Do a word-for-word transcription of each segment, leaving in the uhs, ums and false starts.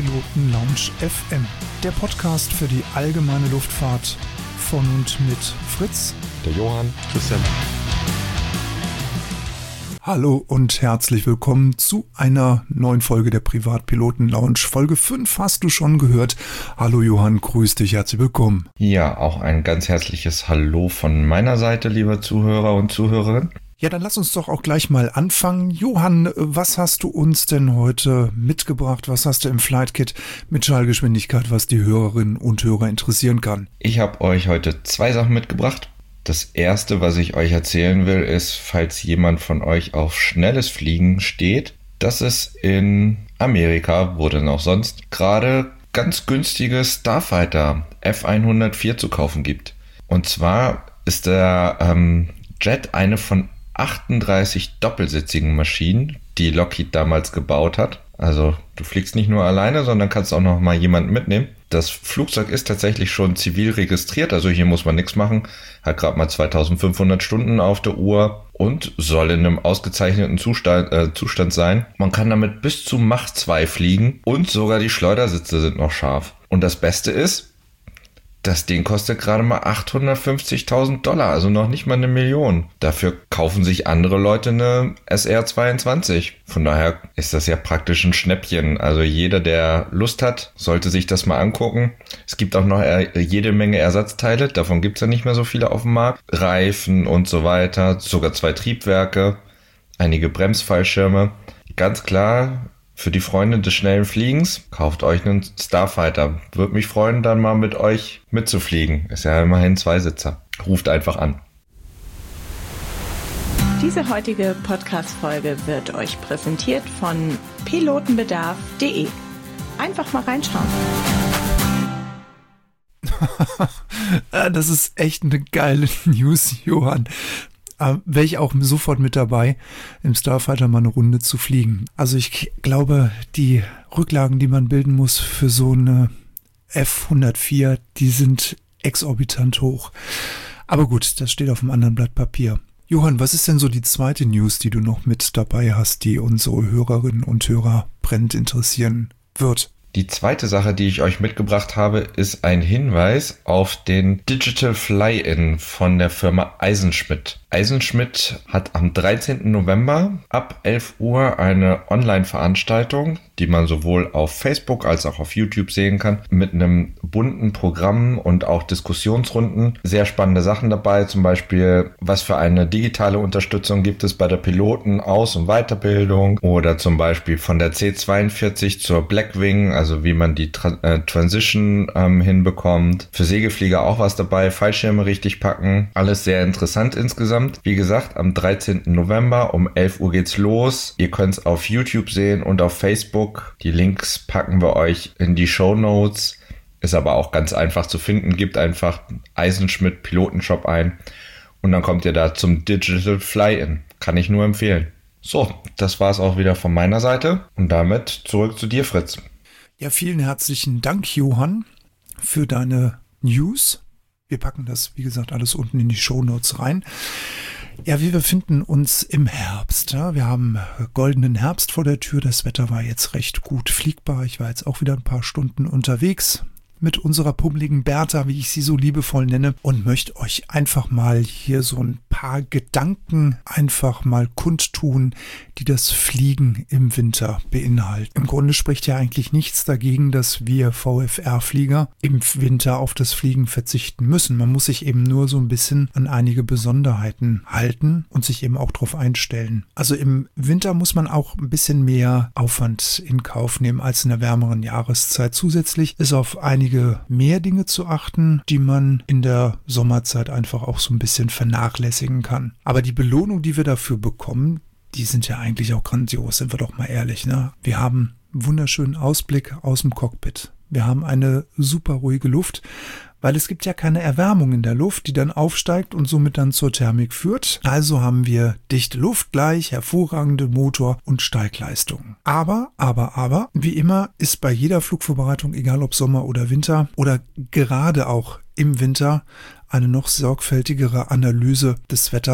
Privatpiloten Lounge F M, der Podcast für die allgemeine Luftfahrt von und mit Fritz, der Johann, Christian. Hallo und herzlich willkommen zu einer neuen Folge der Privatpiloten Lounge. Folge fünf hast du schon gehört. Hallo Johann, grüß dich, herzlich willkommen. Ja, auch ein ganz herzliches Hallo von meiner Seite, liebe Zuhörer und Zuhörerinnen. Ja, dann lass uns doch auch gleich mal anfangen. Johann, was hast du uns denn heute mitgebracht? Was hast du im Flight Kit mit Schallgeschwindigkeit, was die Hörerinnen und Hörer interessieren kann? Ich habe euch heute zwei Sachen mitgebracht. Das erste, was ich euch erzählen will, ist, falls jemand von euch auf schnelles Fliegen steht, dass es in Amerika, wo denn auch sonst, gerade ganz günstige Starfighter F hundertvier zu kaufen gibt. Und zwar ist der ähm, Jet eine von achtunddreißig doppelsitzigen Maschinen, die Lockheed damals gebaut hat. Also du fliegst nicht nur alleine, sondern kannst auch noch mal jemanden mitnehmen. Das Flugzeug ist tatsächlich schon zivil registriert, also hier muss man nichts machen. Hat gerade mal zweitausendfünfhundert Stunden auf der Uhr und soll in einem ausgezeichneten Zustand, äh, Zustand sein. Man kann damit bis zu Mach zwei fliegen und sogar die Schleudersitze sind noch scharf. Und das Beste ist, das Ding kostet gerade mal achthundertfünfzigtausend Dollar, also noch nicht mal eine Million. Dafür kaufen sich andere Leute eine S R zweiundzwanzig. Von daher ist das ja praktisch ein Schnäppchen. Also jeder, der Lust hat, sollte sich das mal angucken. Es gibt auch noch jede Menge Ersatzteile, davon gibt es ja nicht mehr so viele auf dem Markt. Reifen und so weiter, sogar zwei Triebwerke, einige Bremsfallschirme. Ganz klar, für die Freunde des schnellen Fliegens, kauft euch einen Starfighter. Würde mich freuen, dann mal mit euch mitzufliegen. Ist ja immerhin Zweisitzer. Ruft einfach an. Diese heutige Podcast-Folge wird euch präsentiert von pilotenbedarf punkt de. Einfach mal reinschauen. Das ist echt eine geile News, Johann. Äh, wäre ich auch sofort mit dabei, im Starfighter mal eine Runde zu fliegen. Also ich glaube, die Rücklagen, die man bilden muss für so eine F hundertvier, die sind exorbitant hoch. Aber gut, das steht auf einem anderen Blatt Papier. Johann, was ist denn so die zweite News, die du noch mit dabei hast, die unsere Hörerinnen und Hörer brennend interessieren wird? Die zweite Sache, die ich euch mitgebracht habe, ist ein Hinweis auf den Digital Fly-In von der Firma Eisenschmidt. Eisenschmidt hat am dreizehnten November ab elf Uhr eine Online-Veranstaltung, die man sowohl auf Facebook als auch auf YouTube sehen kann, mit einem bunten Programm und auch Diskussionsrunden. Sehr spannende Sachen dabei, zum Beispiel, was für eine digitale Unterstützung gibt es bei der Piloten-, Aus- und Weiterbildung oder zum Beispiel von der C zweiundvierzig zur Blackwing, also wie man die Tra- äh, Transition ähm, hinbekommt. Für Segelflieger auch was dabei, Fallschirme richtig packen. Alles sehr interessant insgesamt. Wie gesagt, am dreizehnten November um elf Uhr geht's los. Ihr könnt es auf YouTube sehen und auf Facebook. Die Links packen wir euch in die Shownotes. Ist aber auch ganz einfach zu finden. Gebt einfach Eisenschmidt Pilotenshop ein und dann kommt ihr da zum Digital Fly-In. Kann ich nur empfehlen. So, das war's auch wieder von meiner Seite und damit zurück zu dir, Fritz. Ja, vielen herzlichen Dank, Johann, für deine News. Wir packen das, wie gesagt, alles unten in die Shownotes rein. Ja, wir befinden uns im Herbst. Ja. Wir haben goldenen Herbst vor der Tür. Das Wetter war jetzt recht gut fliegbar. Ich war jetzt auch wieder ein paar Stunden unterwegs mit unserer pummeligen Bertha, wie ich sie so liebevoll nenne, und möchte euch einfach mal hier so ein paar Gedanken einfach mal kundtun, die das Fliegen im Winter beinhalten. Im Grunde spricht ja eigentlich nichts dagegen, dass wir V F R-Flieger im Winter auf das Fliegen verzichten müssen. Man muss sich eben nur so ein bisschen an einige Besonderheiten halten und sich eben auch darauf einstellen. Also im Winter muss man auch ein bisschen mehr Aufwand in Kauf nehmen als in der wärmeren Jahreszeit. Zusätzlich ist auf einige mehr Dinge zu achten, die man in der Sommerzeit einfach auch so ein bisschen vernachlässigen kann. Aber die Belohnung, die wir dafür bekommen, die sind ja eigentlich auch grandios, sind wir doch mal ehrlich, ne? Wir haben einen wunderschönen Ausblick aus dem Cockpit. Wir haben eine super ruhige Luft, weil es gibt ja keine Erwärmung in der Luft, die dann aufsteigt und somit dann zur Thermik führt. Also haben wir dichte Luft gleich, hervorragende Motor- und Steigleistung. Aber, aber, aber, wie immer ist bei jeder Flugvorbereitung, egal ob Sommer oder Winter oder gerade auch im Winter, eine noch sorgfältigere Analyse des Wetters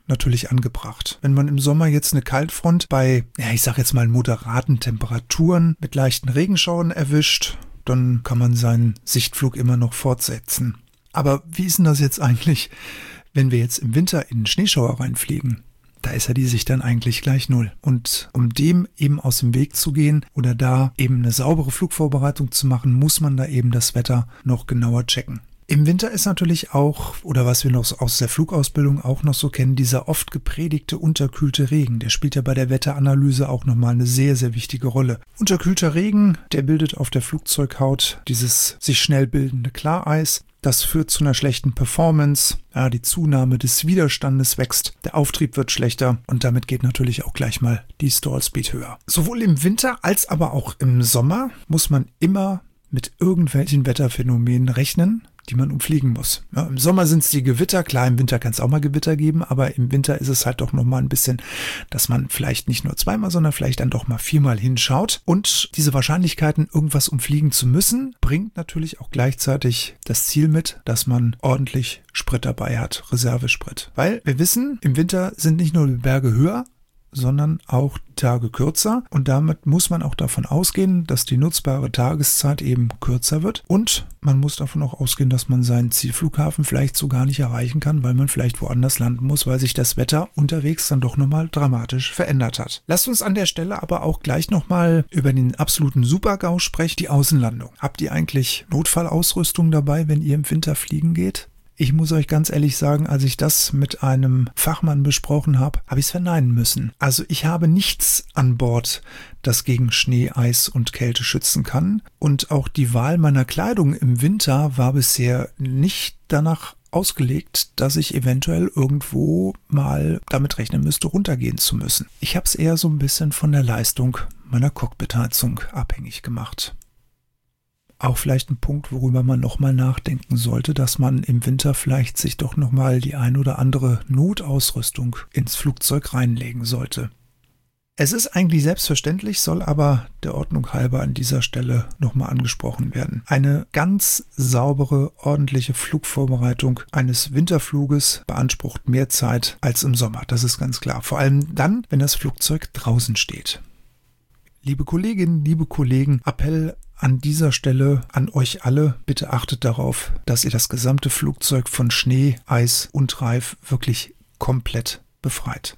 natürlich angebracht. Wenn man im Sommer jetzt eine Kaltfront bei, ja, ich sag jetzt mal moderaten Temperaturen mit leichten Regenschauern erwischt, dann kann man seinen Sichtflug immer noch fortsetzen. Aber wie ist denn das jetzt eigentlich, wenn wir jetzt im Winter in den Schneeschauer reinfliegen? Da ist ja die Sicht dann eigentlich gleich null. Und um dem eben aus dem Weg zu gehen oder da eben eine saubere Flugvorbereitung zu machen, muss man da eben das Wetter noch genauer checken. Im Winter ist natürlich auch, oder was wir noch aus der Flugausbildung auch noch so kennen, dieser oft gepredigte unterkühlte Regen. Der spielt ja bei der Wetteranalyse auch nochmal eine sehr, sehr wichtige Rolle. Unterkühlter Regen, der bildet auf der Flugzeughaut dieses sich schnell bildende Klareis. Das führt zu einer schlechten Performance, ja, die Zunahme des Widerstandes wächst, der Auftrieb wird schlechter und damit geht natürlich auch gleich mal die Stallspeed höher. Sowohl im Winter als aber auch im Sommer muss man immer mit irgendwelchen Wetterphänomenen rechnen, die man umfliegen muss. Ja, im Sommer sind es die Gewitter, klar, im Winter kann es auch mal Gewitter geben, aber im Winter ist es halt doch nochmal ein bisschen, dass man vielleicht nicht nur zweimal, sondern vielleicht dann doch mal viermal hinschaut. Und diese Wahrscheinlichkeiten, irgendwas umfliegen zu müssen, bringt natürlich auch gleichzeitig das Ziel mit, dass man ordentlich Sprit dabei hat, Reservesprit. Weil wir wissen, im Winter sind nicht nur die Berge höher, sondern auch Tage kürzer und damit muss man auch davon ausgehen, dass die nutzbare Tageszeit eben kürzer wird und man muss davon auch ausgehen, dass man seinen Zielflughafen vielleicht so gar nicht erreichen kann, weil man vielleicht woanders landen muss, weil sich das Wetter unterwegs dann doch nochmal dramatisch verändert hat. Lasst uns an der Stelle aber auch gleich nochmal über den absoluten Super-GAU sprechen, die Außenlandung. Habt ihr eigentlich Notfallausrüstung dabei, wenn ihr im Winter fliegen geht? Ich muss euch ganz ehrlich sagen, als ich das mit einem Fachmann besprochen habe, habe ich es verneinen müssen. Also ich habe nichts an Bord, das gegen Schnee, Eis und Kälte schützen kann. Und auch die Wahl meiner Kleidung im Winter war bisher nicht danach ausgelegt, dass ich eventuell irgendwo mal damit rechnen müsste, runtergehen zu müssen. Ich habe es eher so ein bisschen von der Leistung meiner Cockpit-Heizung abhängig gemacht. Auch vielleicht ein Punkt, worüber man nochmal nachdenken sollte, dass man im Winter vielleicht sich doch nochmal die ein oder andere Notausrüstung ins Flugzeug reinlegen sollte. Es ist eigentlich selbstverständlich, soll aber der Ordnung halber an dieser Stelle nochmal angesprochen werden. Eine ganz saubere, ordentliche Flugvorbereitung eines Winterfluges beansprucht mehr Zeit als im Sommer, das ist ganz klar. Vor allem dann, wenn das Flugzeug draußen steht. Liebe Kolleginnen, liebe Kollegen, Appell an dieser Stelle an euch alle, bitte achtet darauf, dass ihr das gesamte Flugzeug von Schnee, Eis und Reif wirklich komplett befreit.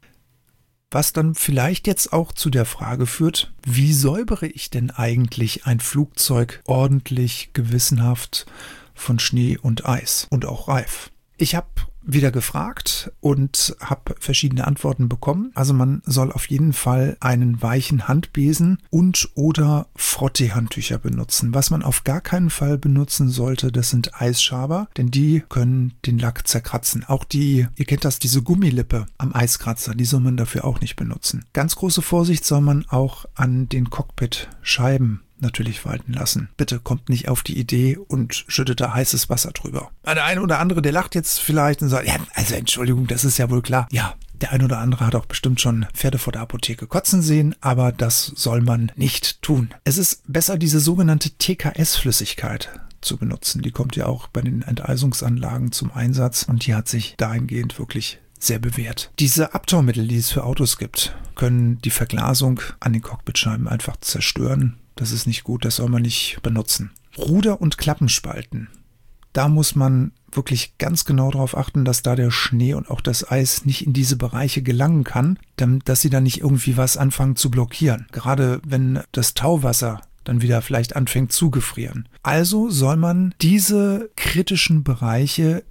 Was dann vielleicht jetzt auch zu der Frage führt, wie säubere ich denn eigentlich ein Flugzeug ordentlich, gewissenhaft von Schnee und Eis und auch Reif? Ich habe wieder gefragt und habe verschiedene Antworten bekommen. Also man soll auf jeden Fall einen weichen Handbesen und oder Frottee-Handtücher benutzen. Was man auf gar keinen Fall benutzen sollte, das sind Eisschaber, denn die können den Lack zerkratzen. Auch die, ihr kennt das, diese Gummilippe am Eiskratzer, die soll man dafür auch nicht benutzen. Ganz große Vorsicht soll man auch an den Cockpit-Scheiben natürlich walten lassen. Bitte kommt nicht auf die Idee und schüttet da heißes Wasser drüber. Der eine oder andere, der lacht jetzt vielleicht und sagt, ja, also Entschuldigung, das ist ja wohl klar. Ja, der eine oder andere hat auch bestimmt schon Pferde vor der Apotheke kotzen sehen, aber das soll man nicht tun. Es ist besser, diese sogenannte T K S-Flüssigkeit zu benutzen. Die kommt ja auch bei den Enteisungsanlagen zum Einsatz und die hat sich dahingehend wirklich sehr bewährt. Diese Abtaumittel, die es für Autos gibt, können die Verglasung an den Cockpitscheiben einfach zerstören. Das ist nicht gut, das soll man nicht benutzen. Ruder- und Klappenspalten. Da muss man wirklich ganz genau darauf achten, dass da der Schnee und auch das Eis nicht in diese Bereiche gelangen kann, damit, dass sie da nicht irgendwie was anfangen zu blockieren. Gerade wenn das Tauwasser dann wieder vielleicht anfängt zu gefrieren. Also soll man diese kritischen Bereiche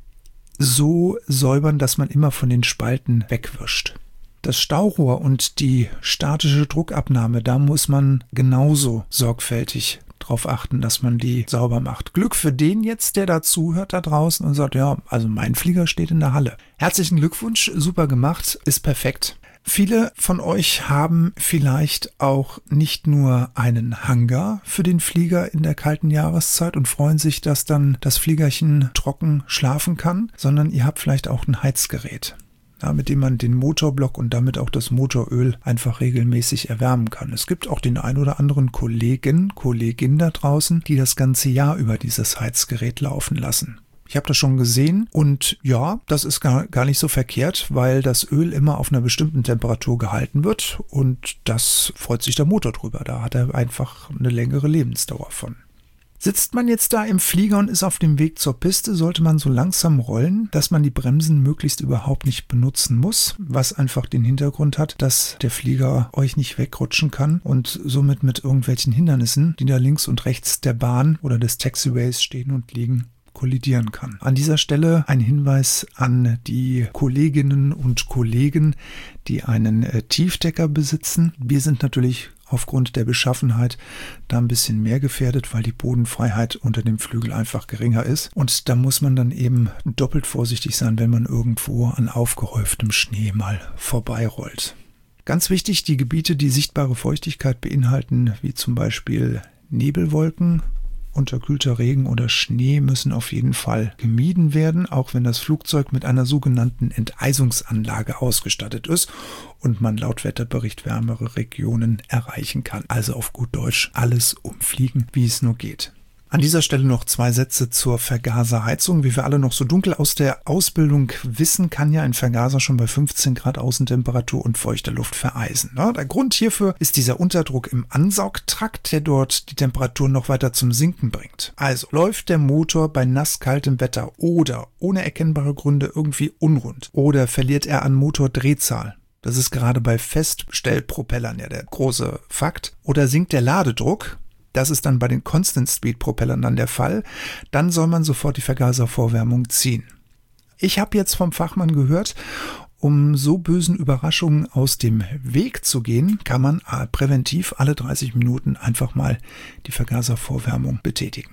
so säubern, dass man immer von den Spalten wegwischt. Das Staurohr und die statische Druckabnahme, da muss man genauso sorgfältig darauf achten, dass man die sauber macht. Glück für den jetzt, der da zuhört da draußen und sagt, ja, also mein Flieger steht in der Halle. Herzlichen Glückwunsch, super gemacht, ist perfekt. Viele von euch haben vielleicht auch nicht nur einen Hangar für den Flieger in der kalten Jahreszeit und freuen sich, dass dann das Fliegerchen trocken schlafen kann, sondern ihr habt vielleicht auch ein Heizgerät, ja, mit dem man den Motorblock und damit auch das Motoröl einfach regelmäßig erwärmen kann. Es gibt auch den ein oder anderen Kollegen, Kollegin da draußen, die das ganze Jahr über dieses Heizgerät laufen lassen. Ich habe das schon gesehen und ja, das ist gar, gar nicht so verkehrt, weil das Öl immer auf einer bestimmten Temperatur gehalten wird und das freut sich der Motor drüber. Da hat er einfach eine längere Lebensdauer von. Sitzt man jetzt da im Flieger und ist auf dem Weg zur Piste, sollte man so langsam rollen, dass man die Bremsen möglichst überhaupt nicht benutzen muss, was einfach den Hintergrund hat, dass der Flieger euch nicht wegrutschen kann und somit mit irgendwelchen Hindernissen, die da links und rechts der Bahn oder des Taxiways stehen und liegen, kollidieren kann. An dieser Stelle ein Hinweis an die Kolleginnen und Kollegen, die einen äh, Tiefdecker besitzen. Wir sind natürlich aufgrund der Beschaffenheit da ein bisschen mehr gefährdet, weil die Bodenfreiheit unter dem Flügel einfach geringer ist. Und da muss man dann eben doppelt vorsichtig sein, wenn man irgendwo an aufgehäuftem Schnee mal vorbeirollt. Ganz wichtig, die Gebiete, die sichtbare Feuchtigkeit beinhalten, wie zum Beispiel Nebelwolken, unterkühlter Regen oder Schnee, müssen auf jeden Fall gemieden werden, auch wenn das Flugzeug mit einer sogenannten Enteisungsanlage ausgestattet ist und man laut Wetterbericht wärmere Regionen erreichen kann. Also auf gut Deutsch alles umfliegen, wie es nur geht. An dieser Stelle noch zwei Sätze zur Vergaserheizung. Wie wir alle noch so dunkel aus der Ausbildung wissen, kann ja ein Vergaser schon bei fünfzehn Grad Außentemperatur und feuchter Luft vereisen. Der Grund hierfür ist dieser Unterdruck im Ansaugtrakt, der dort die Temperatur noch weiter zum Sinken bringt. Also läuft der Motor bei nasskaltem Wetter oder ohne erkennbare Gründe irgendwie unrund oder verliert er an Motordrehzahl. Das ist gerade bei Feststellpropellern ja der große Fakt. Oder sinkt der Ladedruck. Das ist dann bei den Constant-Speed-Propellern dann der Fall. Dann soll man sofort die Vergaservorwärmung ziehen. Ich habe jetzt vom Fachmann gehört, um so bösen Überraschungen aus dem Weg zu gehen, kann man präventiv alle dreißig Minuten einfach mal die Vergaservorwärmung betätigen.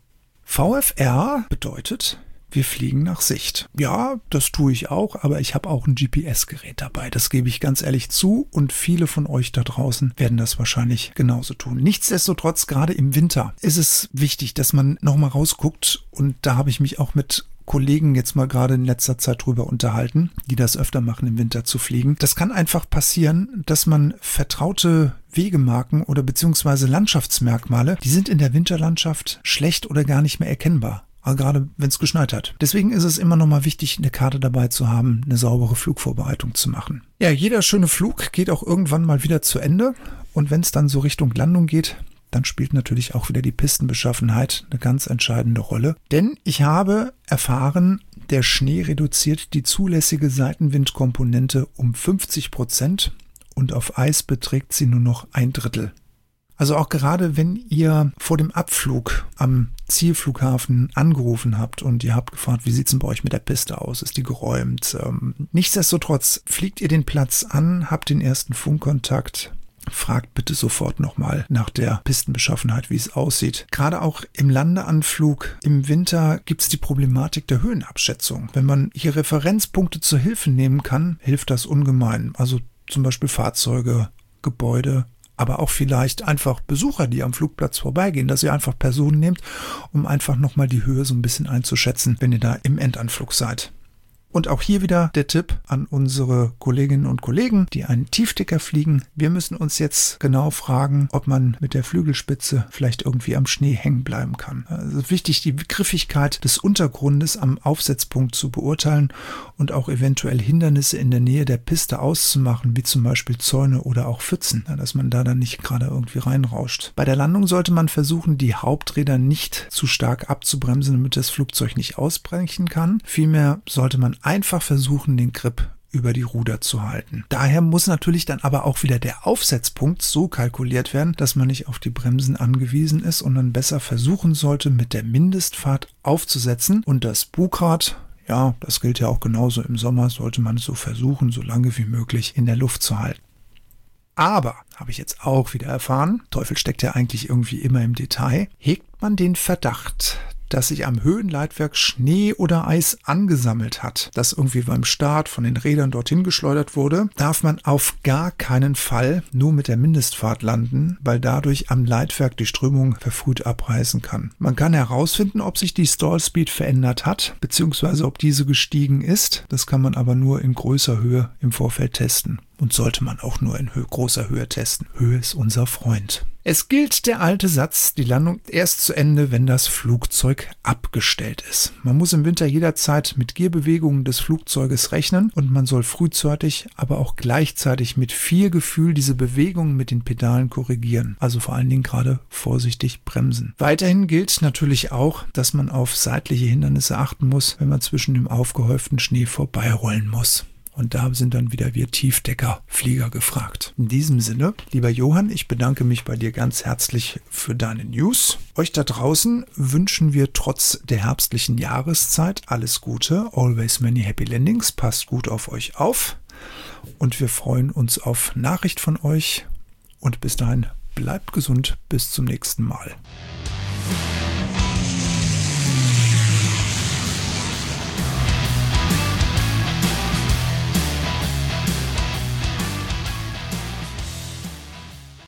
V F R bedeutet, wir fliegen nach Sicht. Ja, das tue ich auch, aber ich habe auch ein G P S-Gerät dabei. Das gebe ich ganz ehrlich zu und viele von euch da draußen werden das wahrscheinlich genauso tun. Nichtsdestotrotz, gerade im Winter ist es wichtig, dass man nochmal rausguckt und da habe ich mich auch mit Kollegen jetzt mal gerade in letzter Zeit drüber unterhalten, die das öfter machen, im Winter zu fliegen. Das kann einfach passieren, dass man vertraute Wegemarken oder beziehungsweise Landschaftsmerkmale, die sind in der Winterlandschaft schlecht oder gar nicht mehr erkennbar. Gerade wenn es geschneit hat. Deswegen ist es immer noch mal wichtig, eine Karte dabei zu haben, eine saubere Flugvorbereitung zu machen. Ja, jeder schöne Flug geht auch irgendwann mal wieder zu Ende. Und wenn es dann so Richtung Landung geht, dann spielt natürlich auch wieder die Pistenbeschaffenheit eine ganz entscheidende Rolle. Denn ich habe erfahren, der Schnee reduziert die zulässige Seitenwindkomponente um fünfzig Prozent und auf Eis beträgt sie nur noch ein Drittel. Also auch gerade wenn ihr vor dem Abflug am Zielflughafen angerufen habt und ihr habt gefragt, wie sieht's denn bei euch mit der Piste aus? Ist die geräumt? Ähm, nichtsdestotrotz fliegt ihr den Platz an, habt den ersten Funkkontakt, fragt bitte sofort nochmal nach der Pistenbeschaffenheit, wie es aussieht. Gerade auch im Landeanflug im Winter gibt's die Problematik der Höhenabschätzung. Wenn man hier Referenzpunkte zur Hilfe nehmen kann, hilft das ungemein. Also zum Beispiel Fahrzeuge, Gebäude, aber auch vielleicht einfach Besucher, die am Flugplatz vorbeigehen, dass ihr einfach Personen nehmt, um einfach nochmal die Höhe so ein bisschen einzuschätzen, wenn ihr da im Endanflug seid. Und auch hier wieder der Tipp an unsere Kolleginnen und Kollegen, die einen Tiefdecker fliegen. Wir müssen uns jetzt genau fragen, ob man mit der Flügelspitze vielleicht irgendwie am Schnee hängen bleiben kann. Also wichtig, die Griffigkeit des Untergrundes am Aufsetzpunkt zu beurteilen und auch eventuell Hindernisse in der Nähe der Piste auszumachen, wie zum Beispiel Zäune oder auch Pfützen, dass man da dann nicht gerade irgendwie reinrauscht. Bei der Landung sollte man versuchen, die Haupträder nicht zu stark abzubremsen, damit das Flugzeug nicht ausbrechen kann. Vielmehr sollte man einfach versuchen, den Grip über die Ruder zu halten. Daher muss natürlich dann aber auch wieder der Aufsetzpunkt so kalkuliert werden, dass man nicht auf die Bremsen angewiesen ist und dann besser versuchen sollte, mit der Mindestfahrt aufzusetzen. Und das Bugrad, ja, das gilt ja auch genauso im Sommer, sollte man so versuchen, so lange wie möglich in der Luft zu halten. Aber, habe ich jetzt auch wieder erfahren, Teufel steckt ja eigentlich irgendwie immer im Detail, hegt man den Verdacht, dass sich am Höhenleitwerk Schnee oder Eis angesammelt hat, das irgendwie beim Start von den Rädern dorthin geschleudert wurde, darf man auf gar keinen Fall nur mit der Mindestfahrt landen, weil dadurch am Leitwerk die Strömung verfrüht abreißen kann. Man kann herausfinden, ob sich die Stallspeed verändert hat, beziehungsweise ob diese gestiegen ist. Das kann man aber nur in größer Höhe im Vorfeld testen. und sollte man auch nur in großer Höhe testen. Höhe ist unser Freund. Es gilt der alte Satz, die Landung erst zu Ende, wenn das Flugzeug abgestellt ist. Man muss im Winter jederzeit mit Gehbewegungen des Flugzeuges rechnen und man soll frühzeitig, aber auch gleichzeitig mit viel Gefühl diese Bewegungen mit den Pedalen korrigieren. Also vor allen Dingen gerade vorsichtig bremsen. Weiterhin gilt natürlich auch, dass man auf seitliche Hindernisse achten muss, wenn man zwischen dem aufgehäuften Schnee vorbeirollen muss. Und da sind dann wieder wir Tiefdeckerflieger gefragt. In diesem Sinne, lieber Johann, ich bedanke mich bei dir ganz herzlich für deine News. Euch da draußen wünschen wir trotz der herbstlichen Jahreszeit alles Gute. Always many happy landings. Passt gut auf euch auf. Und wir freuen uns auf Nachricht von euch. Und bis dahin, bleibt gesund. Bis zum nächsten Mal.